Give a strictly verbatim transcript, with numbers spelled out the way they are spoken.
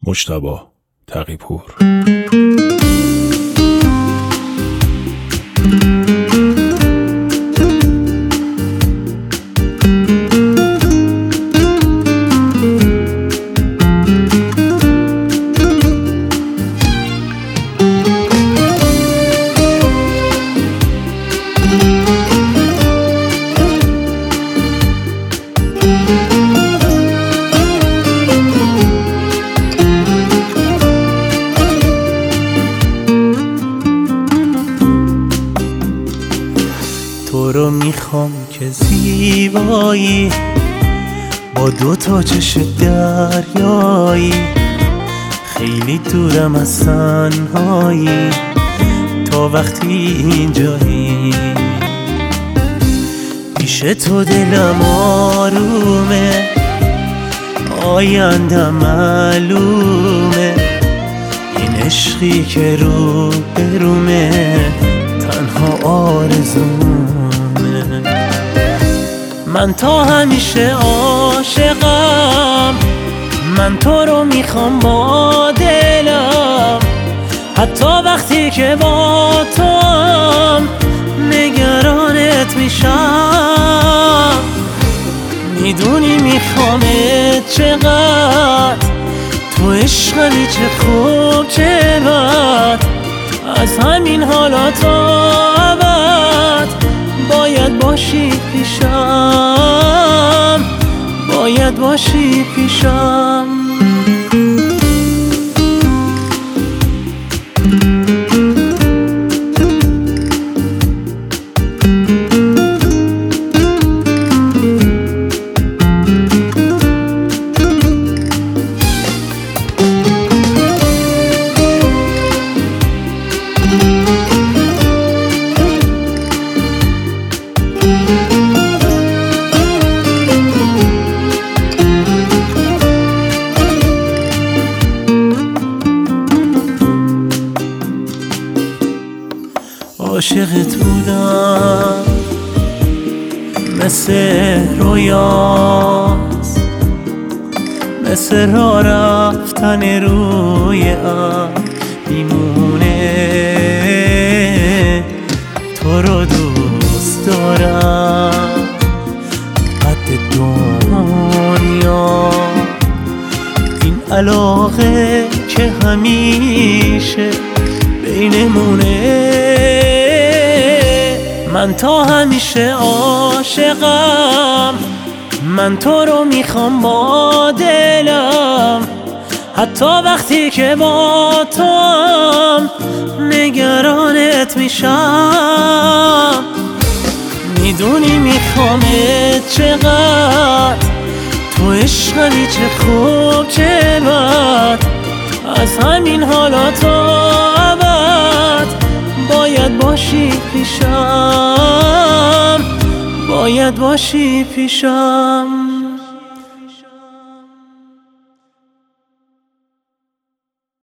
مجتبی تقی‌پور. تو رو میخوام که زیبایی، با دو تا چش دریایی، خیلی دورم از تنهایی، تا وقتی اینجایی پیش تو دلم آرومه، آیندم معلومه، این عشقی که رو برومه تنها آرزومه. من تا همیشه عاشقم، من تو رو میخوام با دلم، حتی وقتی که با تو هم نگرانت میشم. میدونی میخوامت چقدر، تو عشقمی چه خوب چه بد، از همین حالا تا ابد باید باشی پیشم، باید باشی پیشم. عاشقت بودم مثل رویاست، مثل راه رفتن روی ابر میمونه. تو رو دوست دارم قد دنیا، این علاقه که همیشه بینمونه. من تا همیشه عاشقم، من تو رو میخوام با دلم، حتی وقتی که با تو هم نگرانت میشم. میدونی میخوامت چقدر، تو عشقمی چه خوب چه بد، از همین حالا تا ابد باید باشی پیشم، باید باشی پیشم.